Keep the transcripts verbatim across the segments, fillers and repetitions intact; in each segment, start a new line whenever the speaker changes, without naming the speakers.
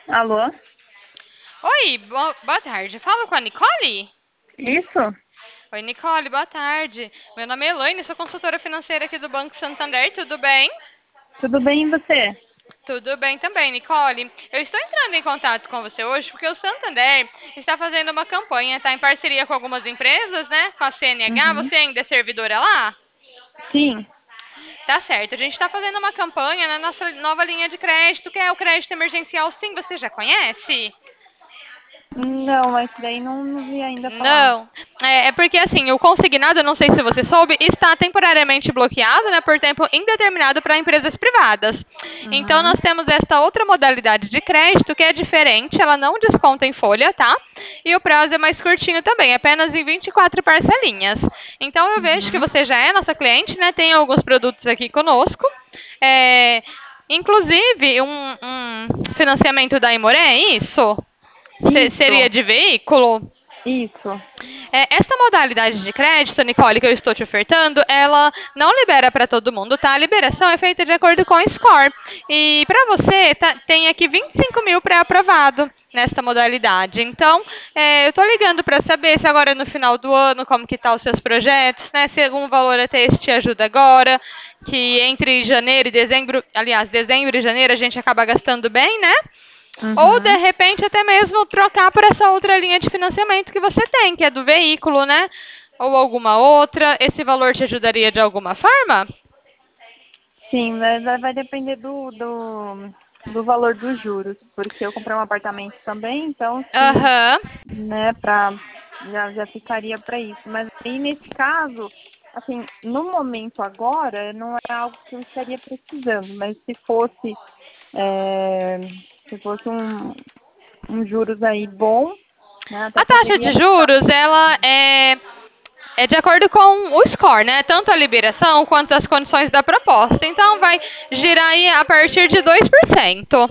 Alô?
Oi, bo- boa tarde. Falo com a Nicole?
Isso?
Oi, Nicole, boa tarde. Meu nome é Elaine, sou consultora financeira aqui do Banco Santander, tudo bem?
Tudo bem e você?
Tudo bem também, Nicole. Eu estou entrando em contato com você hoje porque o Santander está fazendo uma campanha, está em parceria com algumas empresas, né? Com a C N H.
Uhum.
Você ainda é servidora lá?
Sim.
Tá certo. A gente está fazendo uma campanha na nossa nova linha de crédito, que é o crédito emergencial. Sim, você já conhece?
Não, mas daí não, não vi ainda falar.
Não, é, é porque assim, o consignado, eu não sei se você soube, está temporariamente bloqueado, né, por tempo indeterminado para empresas privadas. Então
Uhum.
nós temos esta outra modalidade de crédito que é diferente, ela não desconta em folha, tá? E o prazo é mais curtinho também, apenas em vinte e quatro parcelinhas. Então eu vejo que
Uhum.
você já é nossa cliente, né? Tem alguns produtos aqui conosco. É, inclusive um, um financiamento da Imoré, é isso? Se- seria
Isso.
de veículo?
Isso.
É, essa modalidade de crédito, Nicole, que eu estou te ofertando, ela não libera para todo mundo, tá? A liberação é feita de acordo com o score. E para você, tá- tem aqui vinte e cinco mil pré-aprovado nesta modalidade. Então, é, eu estou ligando para saber se agora no final do ano, como que tá os seus projetos, né? Se algum valor até esse te ajuda agora, que entre janeiro e dezembro, aliás, dezembro e janeiro a gente acaba gastando bem, né? Ou, de
Uhum.
repente, até mesmo trocar por essa outra linha de financiamento que você tem, que é do veículo, né? Ou alguma outra. Esse valor te ajudaria de alguma forma?
Sim, vai, vai vai depender do, do, do valor dos juros, porque eu comprei um apartamento também, então se,
Aham.
né, pra, já, já ficaria para isso. Mas aí nesse caso, assim, no momento agora, não é algo que eu estaria precisando, mas se fosse, é, se fosse um, um juros aí bom, né? Até
A taxa de
poderia estar
juros, ela
pensando.
é, é de acordo com o score, né? Tanto a liberação quanto as condições da proposta. Então, vai girar aí a partir de dois por cento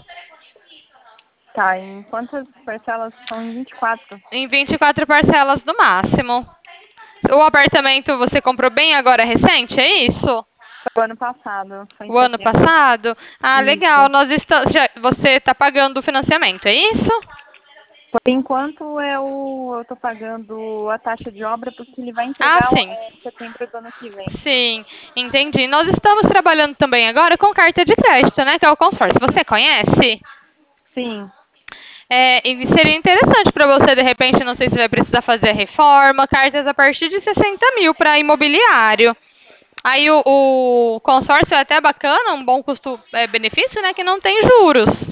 Tá, em quantas parcelas são em vinte e quatro?
em vinte e quatro parcelas no máximo. O apartamento você comprou bem agora recente, é isso?
Foi o ano passado, foi em
O ano
setembro.
passado? Ah, legal.
Isso.
Nós estamos, já- você está pagando o financiamento, é isso?
Por enquanto eu eu tô pagando a taxa de obra porque ele vai
Ah,
entregar
sim.
é, em setembro do ano que vem.
Sim, entendi. Nós estamos trabalhando também agora com carta de crédito, né? Que é o consórcio. Você conhece?
Sim.
É, e seria interessante para você, de repente, não sei se vai precisar fazer a reforma, cartas a partir de sessenta mil para imobiliário. Aí o, o consórcio é até bacana, um bom custo-benefício, né? Que não tem juros.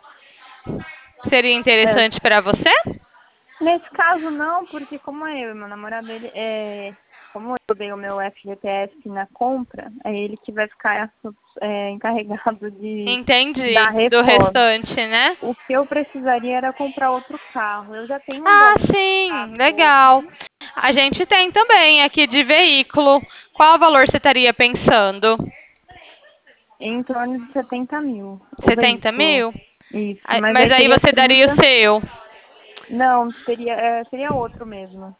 Seria
É,
interessante para você?
nesse caso não, porque como é eu e meu namorado, ele é. Como eu dei o meu F G T S na compra, é ele que vai ficar é, encarregado de
Entendi.
dar
Do
reforma.
restante, né?
O que eu precisaria era comprar outro carro. Eu já tenho um
Ah,
bom
sim,
carro
legal. A gente tem também aqui de veículo. Qual valor você estaria pensando?
em torno de setenta mil, o
Setenta
veículo.
mil?
Isso,
Ah,
mas
mas
aí
aí
teria
você
que ser
daria o
muita.
seu.
Não, seria, é, seria outro mesmo.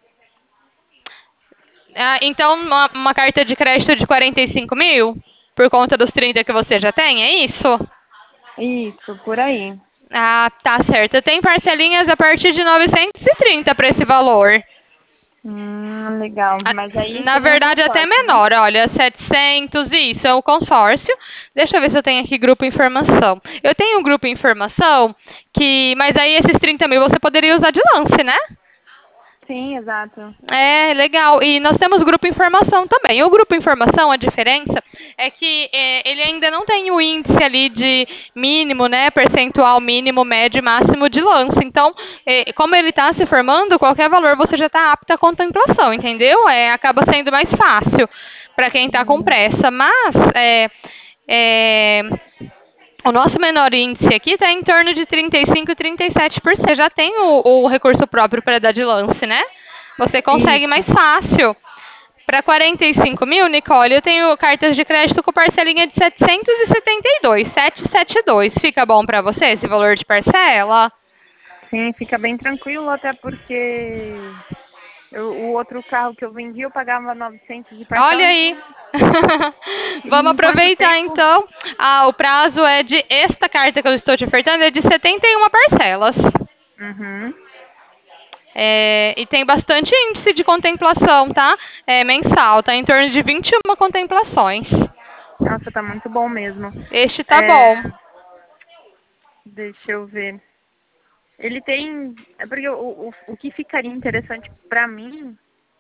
Ah, então, uma, uma carta de crédito de quarenta e cinco mil? Por conta dos trinta que você já tem, é isso?
Isso, por aí.
Ah, tá certo. Tem parcelinhas a partir de novecentos e trinta para esse valor.
Hum, legal.
Ah,
Mas aí
na
seria um
verdade, até
consórcio, né?
menor. Olha, setecentos, isso é o consórcio. Deixa eu ver se eu tenho aqui grupo informação. Eu tenho um grupo informação que, mas aí esses trinta mil você poderia usar de lance, né?
Sim, exato.
É, legal. E nós temos grupo informação também. O grupo informação, a diferença é que é, ele ainda não tem o índice ali de mínimo, né? Percentual mínimo, médio e máximo de lance. Então, é, como ele está se formando, qualquer valor você já está apta à contemplação, entendeu? É, acaba sendo mais fácil para quem está com
Hum,
pressa. Mas é, é, o nosso menor índice aqui está em torno de trinta e cinco, trinta e sete por cento. Você já tem o, o recurso próprio para dar de lance, né? Você consegue
isso.
mais fácil. Para quarenta e cinco mil, Nicole, eu tenho cartas de crédito com parcelinha de setecentos e setenta e dois, setecentos e setenta e dois. Fica bom para você esse valor de parcela?
Sim, fica bem tranquilo, até porque Eu, o outro carro que eu vendi, eu pagava novecentos de
Olha
parcela.
aí.
E
Vamos
em quanto
aproveitar
tempo?
então. Ah, o prazo é de esta carta que eu estou te ofertando é de setenta e uma parcelas.
Uhum.
É, e tem bastante índice de contemplação, tá? É mensal, tá em torno de vinte e uma contemplações.
Nossa, tá muito bom mesmo.
Este tá
É,
bom.
deixa eu ver. Ele tem. É porque o, o, o que ficaria interessante pra mim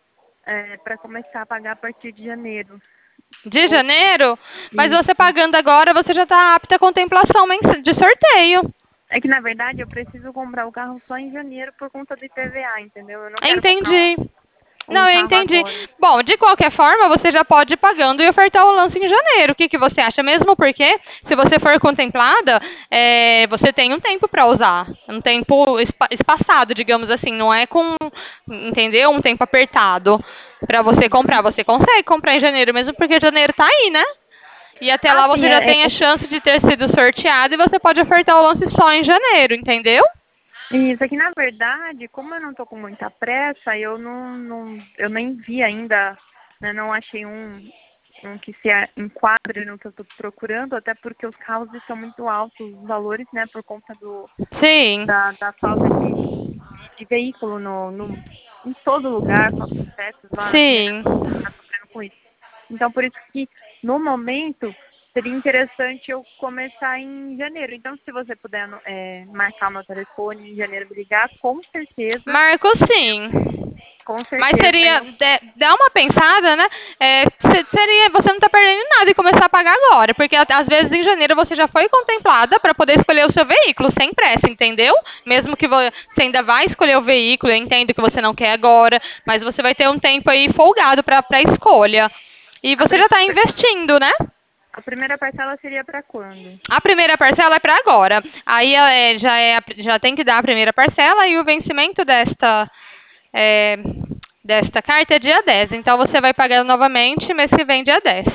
é para começar a pagar a partir de janeiro.
De
Ou
janeiro? Mas você
isso.
pagando agora, você já está apta à contemplação mens- de sorteio.
É que na verdade eu preciso comprar o carro só em janeiro por conta do I P V A, entendeu? Eu não quero comprar
Entendi.
um, um
Não, eu
carro
entendi.
agora.
Bom, de qualquer forma, você já pode ir pagando e ofertar o lance em janeiro. O que, que você acha? Mesmo porque, se você for contemplada, é, você tem um tempo para usar. Um tempo espa- espaçado, digamos assim. Não é com, entendeu? Um tempo apertado para você comprar. Você consegue comprar em janeiro, mesmo porque janeiro tá aí, né? E até
Ah,
lá
sim,
você já
é,
tem a
é,
chance de ter sido sorteado e você pode ofertar o lance só em janeiro, entendeu?
isso aqui na verdade, como eu não tô com muita pressa, eu não, não eu nem vi ainda, né, não achei um, um que se a- enquadre no que eu tô procurando, até porque os carros estão muito altos os valores, né, por conta do
Sim.
da, da falta de, de veículo no, no, em todo lugar, falta de peças lá na China,
Sim.
está sofrendo com isso. Então, por isso que, no momento, seria interessante eu começar em janeiro. Então, se você puder é, marcar o meu telefone em janeiro, me ligar, com certeza,
Marco sim.
com
Mas
certeza
seria,
eu...
de- dá uma pensada, né? É, se- seria, você não está perdendo nada e começar a pagar agora, porque at- às vezes em janeiro você já foi contemplada para poder escolher o seu veículo sem pressa, entendeu? Mesmo que vo- você ainda vai escolher o veículo, eu entendo que você não quer agora, mas você vai ter um tempo aí folgado para para escolha. E
A,
você já
pri-
está investindo, né?
a primeira parcela seria para quando?
A primeira parcela é para agora. Aí é, já, é, a- já tem que dar a primeira parcela e o vencimento desta, é, desta carta é dia dez. Então você vai pagar novamente mês que vem, dia dez.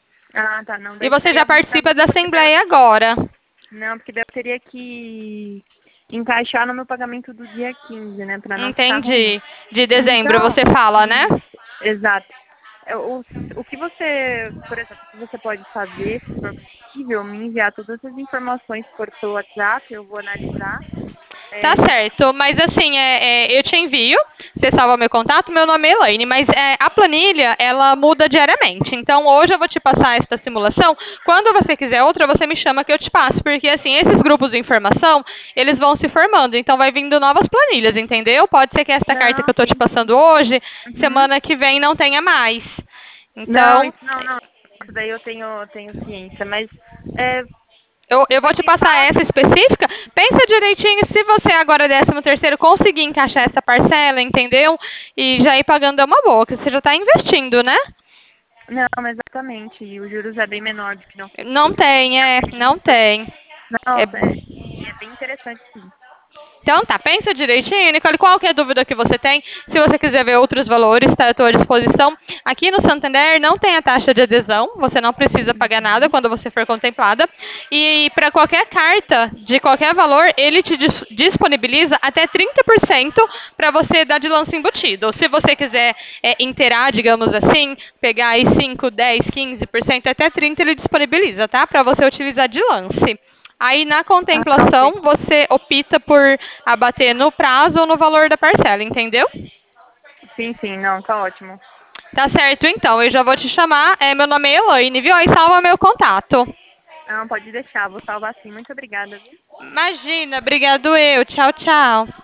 Ah, tá, não,
E
daí
você já
ficaria ruim pra
participa
mim,
da
porque daí eu...
assembleia agora.
Não, porque daí eu teria que encaixar no meu pagamento do dia quinze, né, para não ficar ruim.
Entendi. De dezembro
Então,
você fala, né?
isso, exato. É, O, o que você, por exemplo, o que você pode fazer, se for possível, me enviar todas as informações por seu WhatsApp, eu vou analisar.
Tá
É,
certo, mas assim, é, é, eu te envio, você salva meu contato, meu nome é Elaine, mas é, a planilha, ela muda diariamente. Então, hoje eu vou te passar esta simulação. Quando você quiser outra, você me chama que eu te passo, porque assim, esses grupos de informação, eles vão se formando, então vai vindo novas planilhas, entendeu? Pode ser que esta carta que
não,
eu tô te
sim, sim.
passando hoje,
Uhum.
semana que vem não tenha mais.
Não,
Então,
isso não, não. Isso daí eu tenho, tenho ciência, mas é,
Eu, eu vou
vai
te
me
passar
fala.
essa específica. Pensa direitinho se você agora, décimo terceiro, conseguir encaixar essa parcela, entendeu? E já ir pagando é uma boa, que você já está investindo, né?
Não, exatamente. E os juros é bem menor do que não
Não
do que
tem, é, não tem.
não,
É,
é, é bem interessante sim.
então tá, pensa direitinho, Nicole, qualquer dúvida que você tem, se você quiser ver outros valores, está à tua disposição. Aqui no Santander não tem a taxa de adesão, você não precisa pagar nada quando você for contemplada. E para qualquer carta de qualquer valor, ele te dis- disponibiliza até trinta por cento para você dar de lance embutido. Se você quiser é, inteirar, digamos assim, pegar aí cinco, dez, quinze por cento, até trinta por cento ele disponibiliza, tá? Para você utilizar de lance. Aí na
Ah, ok.
contemplação você opta por abater no prazo ou no valor da parcela, entendeu?
Sim, sim, não, tá ótimo.
Tá certo, então. Eu já vou te chamar. É, meu nome é Elaine, viu? Aí salva meu contato.
Não, pode deixar, vou salvar sim. Muito obrigada, viu?
Imagina, obrigado eu. Tchau, tchau.